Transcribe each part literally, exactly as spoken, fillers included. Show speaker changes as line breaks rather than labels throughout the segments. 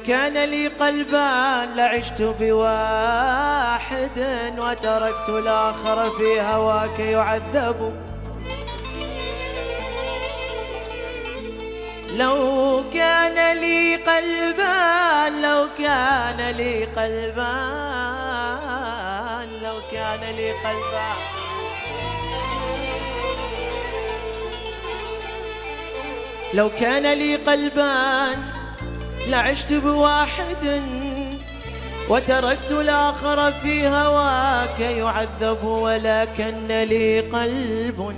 كان لي قلبان لعشت بواحد وتركت الآخر في هواك يعذب. لو كان لي قلبان لو كان لي قلبان لو كان لي قلبان لو كان لي قلبان لعشت بواحد وتركت الآخر في هواك يعذب. ولكن لي قلب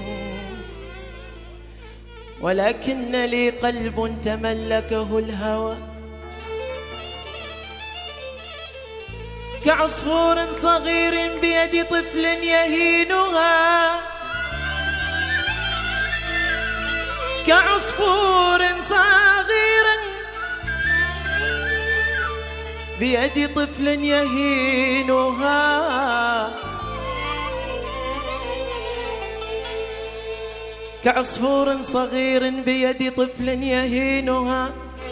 ولكن لي قلب تملكه الهوى كعصفور صغير بيد طفل يهينها كعصفور صغير بيد طفل يهينها كعصفور صغير بيد طفل يهينها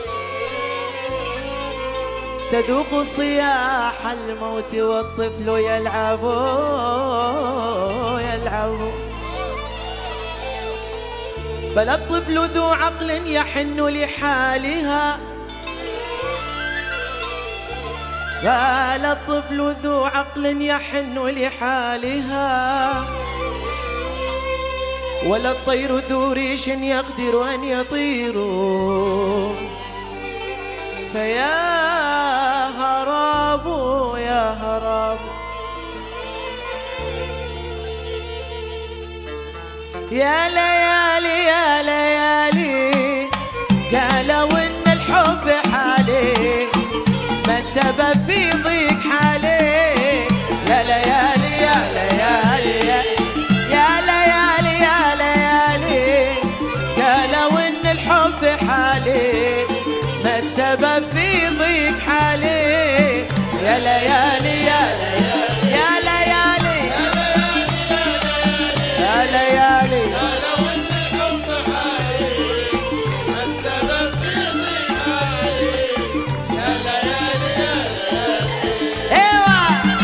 تذوق صياح الموت والطفل يلعب يلعب. بل الطفل ذو عقل يحن لحالها بل الطفل ذو عقل يحن لحالها ولا الطير ذو ريش يقدر أن يطير. فيا هراب يا هراب يا ليالي يا ليالي قالوا إن الحب حالي ما السبب في ضيق حالي. يا ليالي يا ليالي يا ليالي يا ليالي قالوا إن الحب حالي ما السبب في ضيق حالي. يا ليالي يا ليالي يا ليالي يا ليالي
قالوا إن الحب حالي ما السبب في ضيق حالي. يا ليالي يا ليالي
ايوه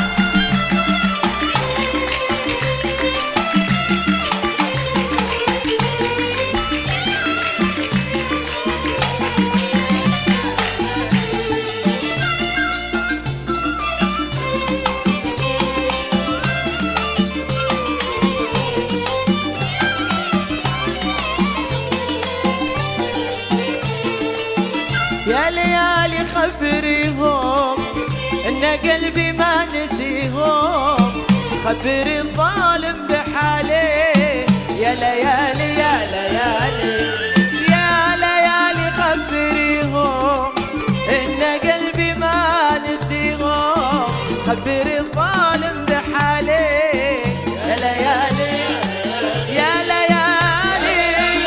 يا ليالي خبريهم ان قلبي ما نسيهم خبري الظالم بحالي. يا ليالي يا ليالي يا ليالي خبريهم ان قلبي ما نسيهم خبري الظالم بحالي. يا ليالي يا ليالي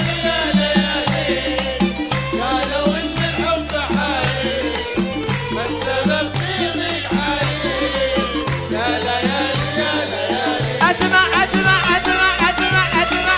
قالوا إن الحب حالي ما السبب في ضيق حالي. يا ليالي يا ليالي
اسمع اسمع اسمع اسمع اسمع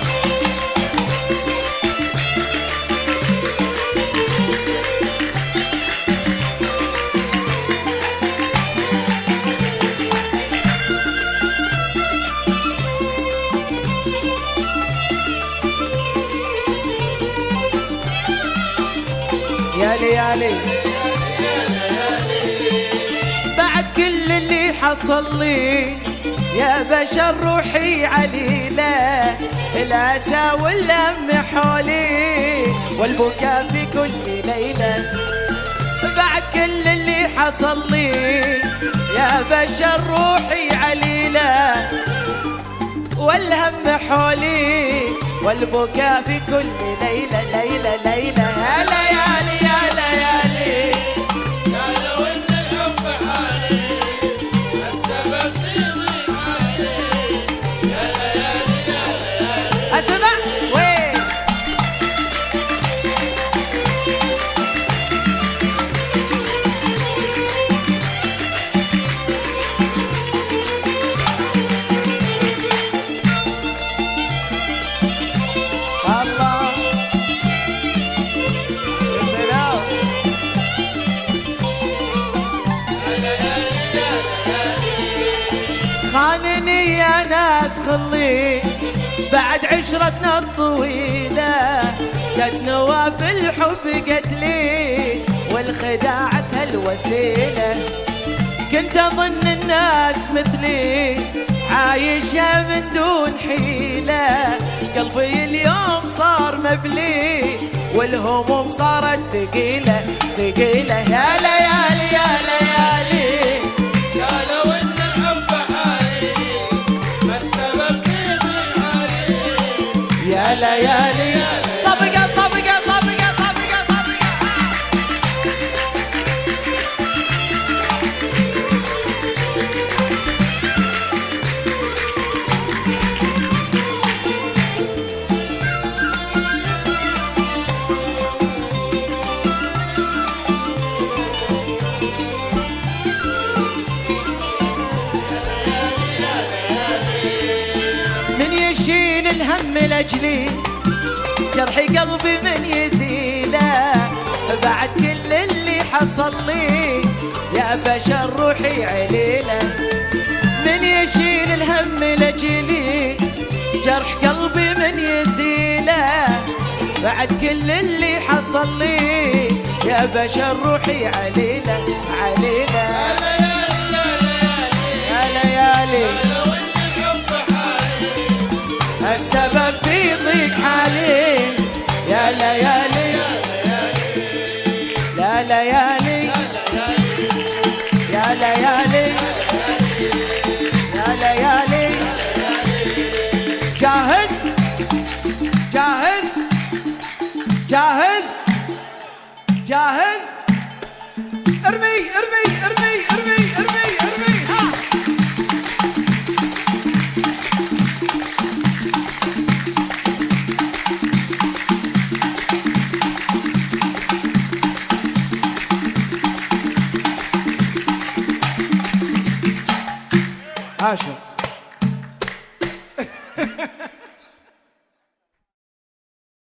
يا ليالي بعد كل اللي حصل لي يا بشر روحي عليلة الأسى واللم حولي والبكاء في كل ليلة. بعد كل اللي حصل لي يا بشر روحي عليلة والهم حولي والبكاء في كل ليلة ليلة ليلة. يا ليالي يا ليالي
قالوا إن الحب حالي ما السبب في ضيق حالي. يا ليالي يا ليالي
اسمع وين الله تظلي بعد عشرتنا الطويلة، قد نواف الحب قتلي والخداع اسهل وسيلة. كنت اظن الناس مثلي عايشة من دون حيلة، قلبي اليوم صار مبلي والهموم صارت ثقيلة ثقيلة. يا ليالي يا ليالي
قالوا ان الحب حالي ما السبب في ضيعاني.
يا ليالي صفقة صفقة صفقة صفقة صفقة. من يشيل الهم لاجلي جرحي قلبي من يزيله، بعد كل اللي حصل لي يا بشر روحي عليله. من يشيل الهم لاجلي جرح قلبي من يزيله، بعد كل اللي حصل لي يا بشر روحي عليله عليله. يا ليالي
قالوا ان الحب حالي
السبب في ضيق حالي. يا ليالي يا ليالي يا ليالي يا ليالي. جاهز جاهز جاهز جاهز. ارمي ارمي ارمي ارمي ارمي ارمي. ها عاشر.